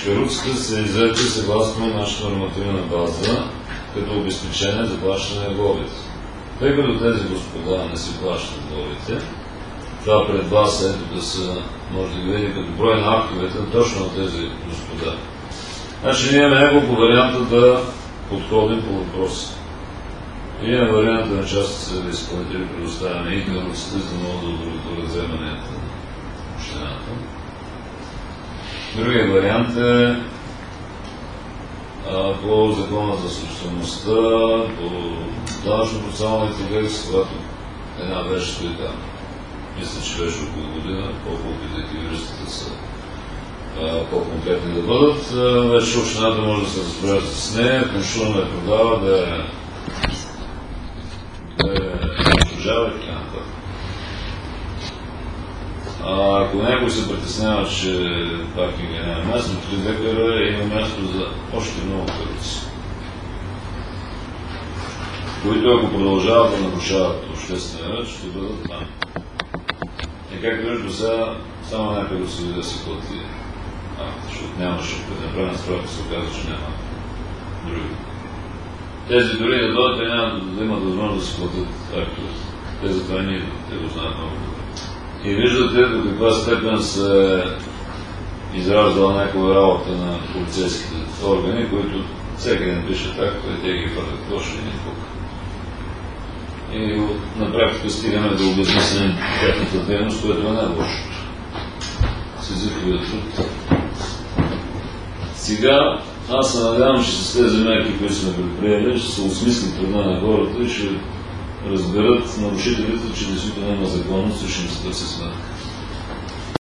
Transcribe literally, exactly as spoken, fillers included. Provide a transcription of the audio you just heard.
Чекарутска се иззети съгласно нашата нормативна база, като обезпечение за плащане на глобите. Тъй като тези господа не си плащат глобите, това пред вас ето да са, може да видите като брой на актовете, точно на тези господа. Значи ние имаме няколко варианта да подходим по въпроса. Имаме варианта на част да изпълнители предоставяме и каруците, за да могат да удовлетворят вземанията на общината. Другия вариант е а, по закона за собствеността, по данъчно-процесуалните кодекс, когато една вещ стои там. Мисля, че беше около година, по-колкото и юристите са по-конкретни да бъдат. Вече общината може да се разпоряжда с нея, включително да я продава, да я унищожава и така нататък. Ако някой се притеснява, че паркинга няма място, три декара има място за още много каруци, които ако продължават да нарушават обществения ред, ще бъдат там. И както вижда сега, само някъде да се да се плати акт, защото нямаше, като направена справка се оказа, че няма други. Тези дори да дойдат, те няма да имат възможност да се платят актовете. Те затова ние те го знаят много добре. И виждате до каква степен се израждала някаква работа на полицейските органи, които всеки ден пишат актове, те ги фъртат точно и не пука. И на практика стигаме да обезмислим тяхната дейност, което е най-лошото. Сизифовия труд. Сега аз се надявам, че с тези мерки, които сме предприели, ще се осмисли труда на хората и ще разберат нарушителите, че действително има законност и ще им се търси сметка.